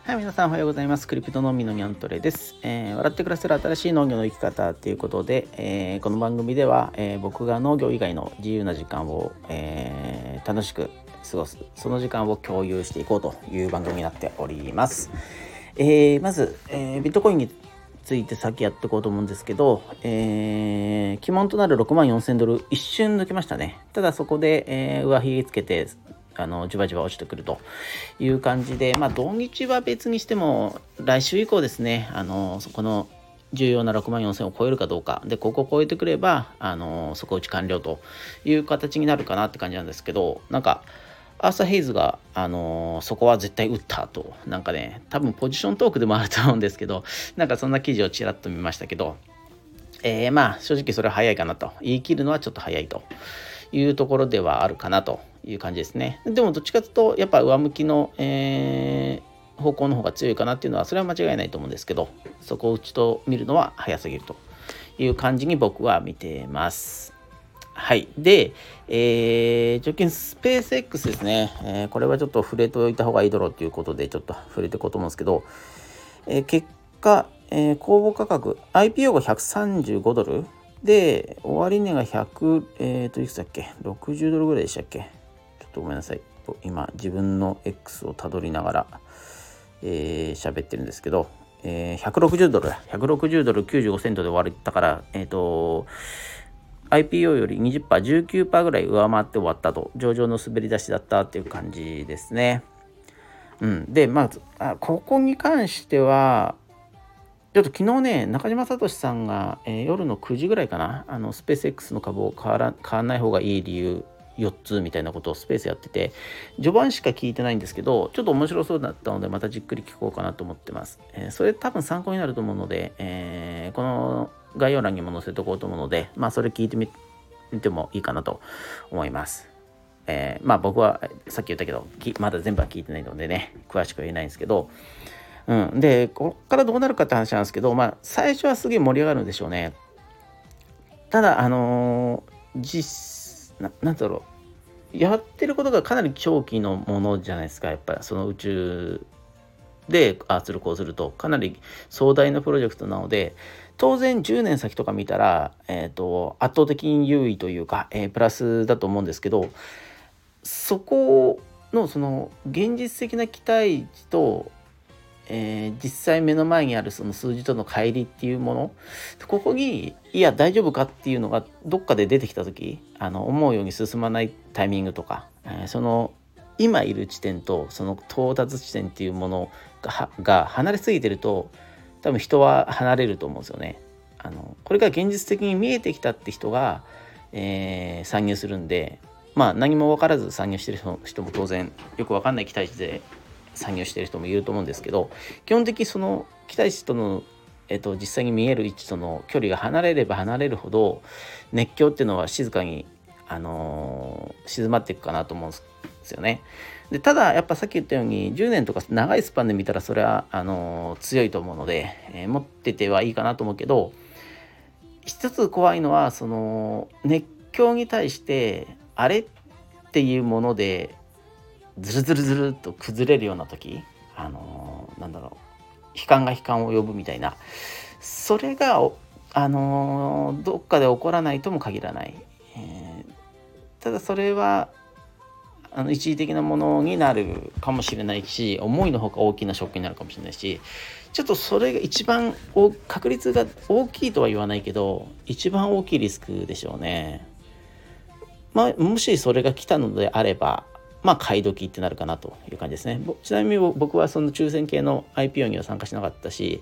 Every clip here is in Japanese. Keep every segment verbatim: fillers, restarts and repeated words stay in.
はい、皆さんおはようございます。クリプトのみのにゃんとれです、えー、笑って暮らせる新しい農業の生き方ということで、えー、この番組では、えー、僕が農業以外の自由な時間を、えー、楽しく過ごす、その時間を共有していこうという番組になっております。えー、まず、えー、ビットコインについて先やっていこうと思うんですけど、えー、鬼門となるろくまんよんせんドル一瞬抜けましたね。ただそこで、えー、上髭つけてあのじわじわ落ちてくるという感じで、まあ土日は別にしても来週以降ですね、あのそこの重要なろくまんよんせんを超えるかどうかで、ここを超えてくればあの底打ち完了という形になるかなって感じなんですけど、なんかアーサー・ヘイズが、あのー、そこは絶対打ったと、なんかね、多分ポジショントークでもあると思うんですけど、なんかそんな記事をちらっと見ましたけど、えー、まあ正直それは早いかなと、言い切るのはちょっと早いというところではあるかなという感じですね。でもどっちかというとやっぱ上向きの、えー、方向の方が強いかなっていうのはそれは間違いないと思うんですけど、そこを打ちと見るのは早すぎるという感じに僕は見てます。はい。で、えー、直近スペース X ですね、えー、これはちょっと触れておいた方がいいだろうということでちょっと触れていこうと思うんですけど、えー、結果、えー、公募価格 アイピーオー がひゃくさんじゅうごドルで、終値がひゃく、えーと、いくつだっけ ?ろくじゅう ドルぐらいでしたっけ。ちょっとごめんなさい。今、自分の X をたどりながら、えー、喋ってるんですけど、えー、ひゃくろくじゅうドル、ひゃくろくじゅうドルきゅうじゅうごセントで終わったから、えーと、アイピーオー より にじゅっパーセント、じゅうきゅうパーセント ぐらい上回って終わったと、上々の滑り出しだったっていう感じですね。うん。で、まあ、ここに関しては、ちょっと昨日ね、中島聡さんが、えー、夜のくじぐらいかな、あのスペース X の株を買わら買わない方がいい理由よっつみたいなことをスペースやってて、序盤しか聞いてないんですけど、ちょっと面白そうだったのでまたじっくり聞こうかなと思ってます。えー、それ多分参考になると思うので、えー、この概要欄にも載せておこうと思うので、まあそれ聞いてみてもいいかなと思います。えー、まあ僕はさっき言ったけどまだ全部は聞いてないのでね、詳しくは言えないんですけど、うん、でこっからどうなるかって話なんですけど、まあ最初はすげえ盛り上がるんでしょうね。ただあのー、実 な, なんだろうやってることがかなり長期のものじゃないですか。やっぱりその宇宙でああするこうするとかなり壮大なプロジェクトなので、当然じゅうねん先とか見たら、えーと、圧倒的に優位というか、えー、プラスだと思うんですけど、そこのその現実的な期待値とえー、実際目の前にあるその数字との乖離っていうもの、ここにいや大丈夫かっていうのがどっかで出てきた時、あの思うように進まないタイミングとか、えー、その今いる地点とその到達地点っていうものがが離れすぎてると、多分人は離れると思うんですよね。あのこれが現実的に見えてきたって人が、えー、参入するんで、まあ何も分からず参入してる人も当然よく分かんない期待値で参入している人もいると思うんですけど、基本的にその期待値との、えっと、実際に見える位置との距離が離れれば離れるほど熱狂っていうのは静かに、あのー、静まっていくかなと思うんですよね。でただやっぱさっき言ったようにじゅうねんとか長いスパンで見たらそれはあのー、強いと思うので、えー、持っててはいいかなと思うけど、一つ怖いのはその熱狂に対してあれっていうものでズルズルズルっと崩れるような時、あのー、なんだろう悲観が悲観を呼ぶみたいな、それがあのー、どっかで起こらないとも限らない、えー、ただそれはあの一時的なものになるかもしれないし、思いのほか大きなショックになるかもしれないし、ちょっとそれが一番確率が大きいとは言わないけど一番大きいリスクでしょうね。まあ、もしそれが来たのであればまあ買い時ってなるかなという感じですね。ちなみに僕はその抽選系の アイピーオー には参加しなかったし、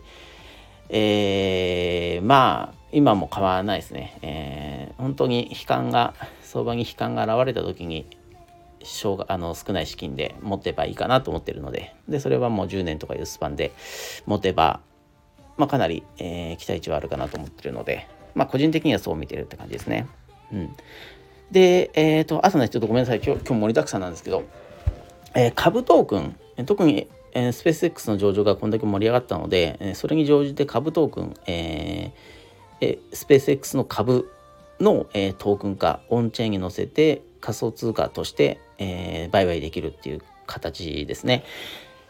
えー、まあ今も買わないですね。えー、本当に悲観が相場に悲観が現れた時に少あの少ない資金で持てばいいかなと思ってるので、でそれはもうじゅうねんとかいうスパンで持てば、まあ、かなり、えー、期待値はあるかなと思ってるので、まあ個人的にはそう見てるって感じですね。うん。で、えっと、あとね、ちょっとごめんなさい。今日、今日盛りだくさんなんですけど、えー、株トークン、特に、えー、スペース X の上場がこんだけ盛り上がったので、えー、それに乗じて株トークン、えーえー、スペース X の株の、えー、トークン化、オンチェーンに乗せて仮想通貨として、えー、売買できるっていう形ですね。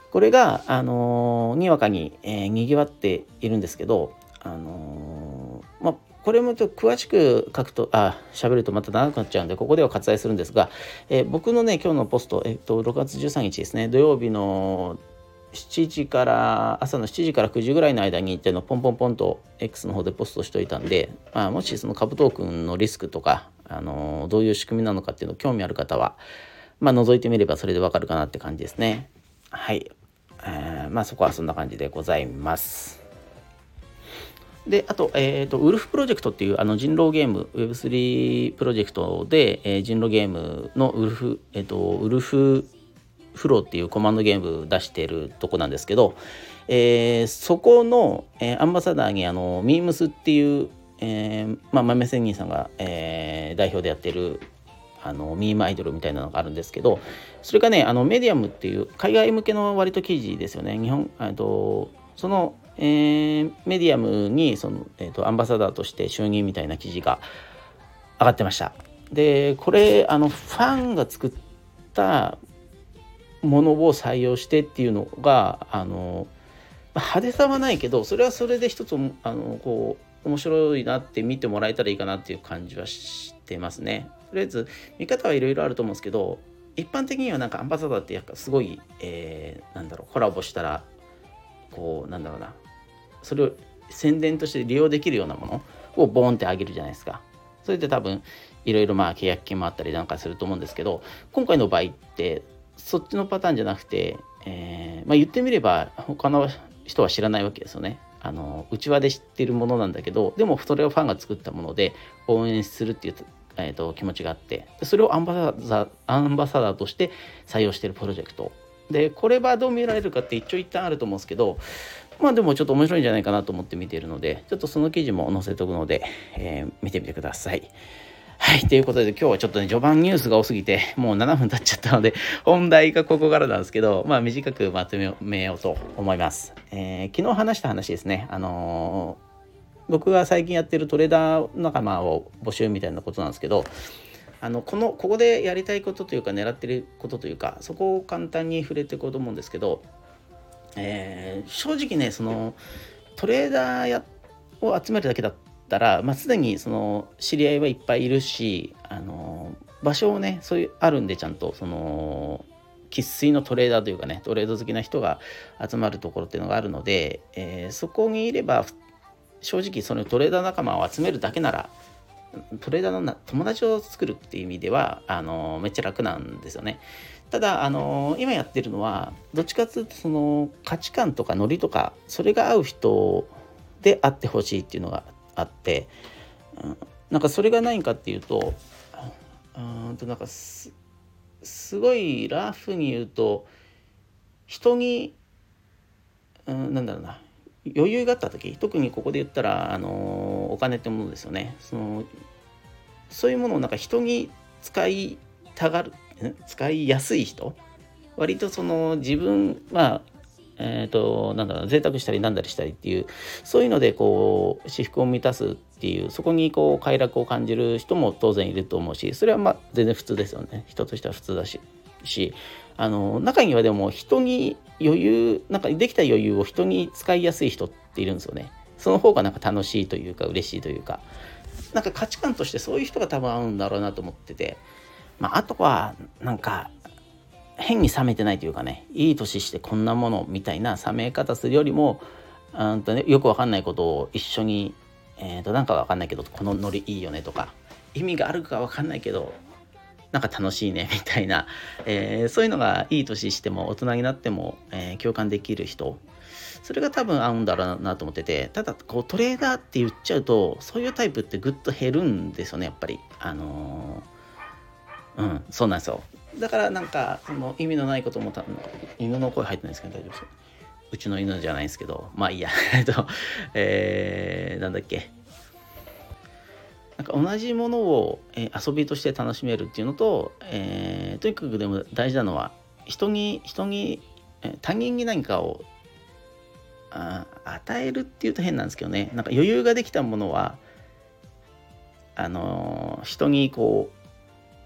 これが、あのーにわかに、えー、にぎわっているんですけど、あのーまあ、これもちょっと詳しく書くとあ喋るとまた長くなっちゃうんでここでは割愛するんですが、えー、僕のね今日のポスト、えー、とろくがつじゅうさんにちですね、土曜日のしちじから朝のしちじからくじぐらいの間にっていうのをポンポンポンと X の方でポストしといたんで、まあ、もしその株トークンのリスクとか、あのーどういう仕組みなのかっていうの興味ある方は、まあ、覗いてみればそれでわかるかなって感じですね。はい、えー、まあそこはそんな感じでございます。であと、えーと、ウルフプロジェクトっていうあの人狼ゲーム ウェブスリー プロジェクトで、えー、人狼ゲームのウルフ、えーと、ウルフフローっていうコマンドゲーム出してるとこなんですけど、えー、そこの、えー、アンバサダーにあのミームスっていう、えーまあ、豆仙人さんが、えー、代表でやってるあのミームアイドルみたいなのがあるんですけど、それがねあのメディアムっていう海外向けの割と記事ですよね。日本とその、えー、メディアムにその、えー、とアンバサダーとして就任みたいな記事が上がってました。でこれあのファンが作ったものを採用してっていうのがあの派手さはないけどそれはそれで一つあのこう面白いなって見てもらえたらいいかなっていう感じはしてますね。とりあえず見方はいろいろあると思うんですけど、一般的にはなんかアンバサダーってやっぱすごい、えー、なんだろうコラボしたらこうなんだろうなそれを宣伝として利用できるようなものをボーンってあげるじゃないですか。それで多分いろいろまあ契約金もあったりなんかすると思うんですけど、今回の場合ってそっちのパターンじゃなくて、えーまあ、言ってみれば他の人は知らないわけですよね。あの内輪で知ってるものなんだけど、でもそれをファンが作ったもので応援するっていう、えー、と気持ちがあって、それをアンバサダーアンバサダーとして採用しているプロジェクトで、これはどう見られるかって一長一短あると思うんですけど、まあでもちょっと面白いんじゃないかなと思って見ているので、ちょっとその記事も載せておくので、えー、見てみてください。はい、ということで今日はちょっとね序盤ニュースが多すぎてもうななふん経っちゃったので本題がここからなんですけど、まあ短くまとめようと思います。えー、昨日話した話ですね。あのー、僕が最近やってるトレーダー仲間を募集みたいなことなんですけど、あのこのここでやりたいことというか狙ってることというかそこを簡単に触れていこうと思うんですけど、えー、正直ねそのトレーダーやを集めるだけだったら、まあ、すでにその知り合いはいっぱいいるし、あの場所をねそういうあるんでちゃんとその生粋のトレーダーというかねトレード好きな人が集まるところっていうのがあるので、えー、そこにいれば正直そのトレーダー仲間を集めるだけならトレーダーのな友達を作るっていう意味ではあのめっちゃ楽なんですよね。ただあの今やってるのはどっちかというとその価値観とかノリとかそれが合う人であってほしいっていうのがあって、うん、なんかそれがないかっていうとうんとなんか す, すごいラフに言うと人に、うん、なんだろうな余裕があった時、特にここで言ったらあのお金ってものですよね。そのそういうものをなんか人に使いたがる使いやすい人、割とその自分まあえーとなんだろう贅沢したりなんだりしたりっていうそういうのでこう私腹を満たすっていうそこにこう快楽を感じる人も当然いると思うし、それはまあ全然普通ですよね。人としては普通だししあの中にはでも人に余裕なんかできた余裕を人に使いやすい人っているんですよね。その方がなんか楽しいというか嬉しいというか、なんか価値観としてそういう人が多分合うんだろうなと思ってて、まあ、あとはなんか変に冷めてないというかね、いい年してこんなものみたいな冷め方するよりもうんと、ね、よくわかんないことを一緒に、えー、となんかわかんないけどこのノリいいよねとか意味があるかわかんないけどなんか楽しいねみたいな、えー、そういうのがいい年しても大人になっても、えー、共感できる人、それが多分合うんだろうなと思ってて、ただこうトレーダーって言っちゃうとそういうタイプってぐっと減るんですよねやっぱり。あのー、うんそうなんですよ。だからなんかその意味のないこともた犬の声入ってないですけど大丈夫ですか。うちの犬じゃないですけどまあいいやえっと、えー、なんだっけなんか同じものを、えー遊びとして楽しめるっていうのと、えーとにかくでも大事なのは人に人に、えー他人に何かをあ与えるっていうと変なんですけどね、なんか余裕ができたものはあのー人にこう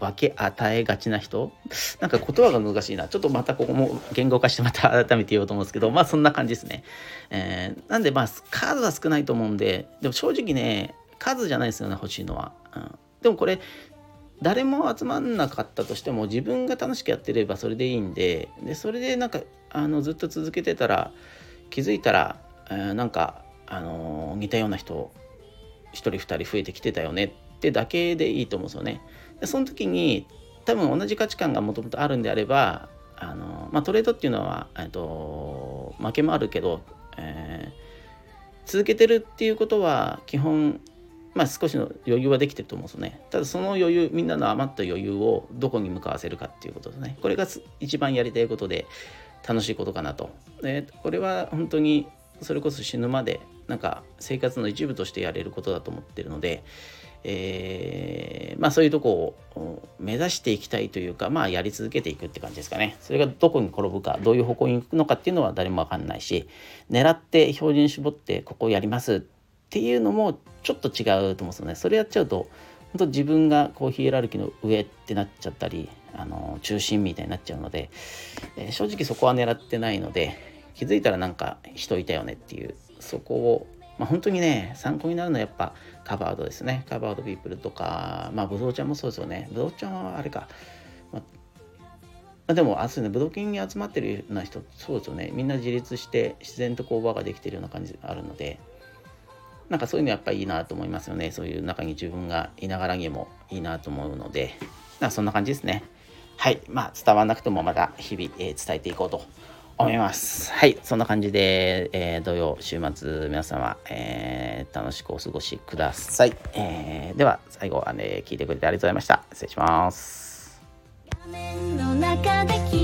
分け与えがちな人、なんか言葉が難しいな、ちょっとまたここも言語化してまた改めて言おうと思うんですけど、まあそんな感じですね。えー、なんでまあ数は少ないと思うんで、でも正直ね数じゃないですよね欲しいのは、うん、でもこれ誰も集まんなかったとしても自分が楽しくやってればそれでいいんで、でそれでなんかあのずっと続けてたら気づいたら、えー、なんかあのー、似たような人ひとりふたり増えてきてたよねってだけでいいと思うんですよね。でその時に多分同じ価値観がもともとあるんであれば、あのーまあ、トレードっていうのは、えー、と負けもあるけど、えー、続けてるっていうことは基本まあ少しの余裕はできてると思うんですよね。ただその余裕、みんなの余った余裕をどこに向かわせるかっていうことですね。これが一番やりたいことで楽しいことかなと。でこれは本当にそれこそ死ぬまでなんか生活の一部としてやれることだと思ってるので、えー、まあそういうとこを目指していきたいというか、まあやり続けていくって感じですかね。それがどこに転ぶか、どういう方向に行くのかっていうのは誰も分かんないし、狙って標準絞ってここをやりますっていうのもちょっと違うと思うんですよね。それやっちゃうと本当自分がこうヒエラルキーの上ってなっちゃったり、あの中心みたいになっちゃうので、えー、正直そこは狙ってないので、気づいたらなんか人いたよねっていう、そこを、まあ、本当にね参考になるのはやっぱカバードですね。カバードピープルとか、まあブドウちゃんもそうですよね。ブドウちゃんはあれか、まあ、まあ、でもあそうね、ブドウ犬に集まってるような人そうですよね。みんな自立して自然とこう輪ができてるような感じがあるので、なんかそういうのやっぱりいいなと思いますよね。そういう中に自分がいながらにもいいなと思うので、なんかそんな感じですね。はい、まあ伝わらなくてもまた日々、えー、伝えていこうと思います。はい、そんな感じで、えー、土曜週末皆様、えー、楽しくお過ごしください。えー、では最後はね聞いてくれてありがとうございました。失礼します。画面の中で